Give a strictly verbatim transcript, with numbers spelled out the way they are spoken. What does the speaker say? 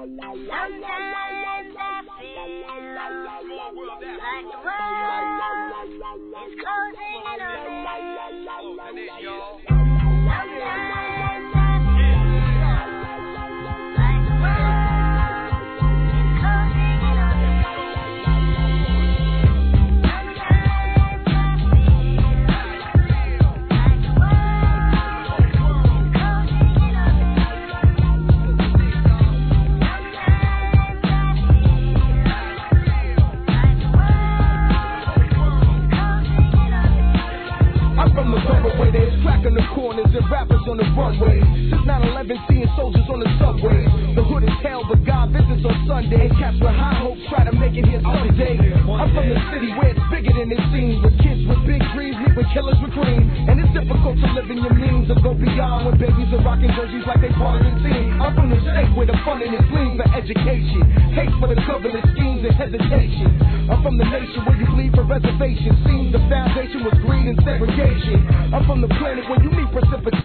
In the corners and rappers on the runway. Since nine eleven, seeing soldiers on the subway. The hood is hell, but God visits on Sunday. Cats with high hopes try to make it here someday. I'm from the city where it's bigger than it seems. With kids with big dreams, meet with killers with cream. And it's difficult to live in your means or go beyond when babies are rocking jerseys like they part of the team. I'm from the state where the funding is lean for education. Hate for the government schemes and hesitation. I'm from the nation where you bleed for reservation. Seems the foundation was greed and segregation. I'm from the planet where you meet precipitation.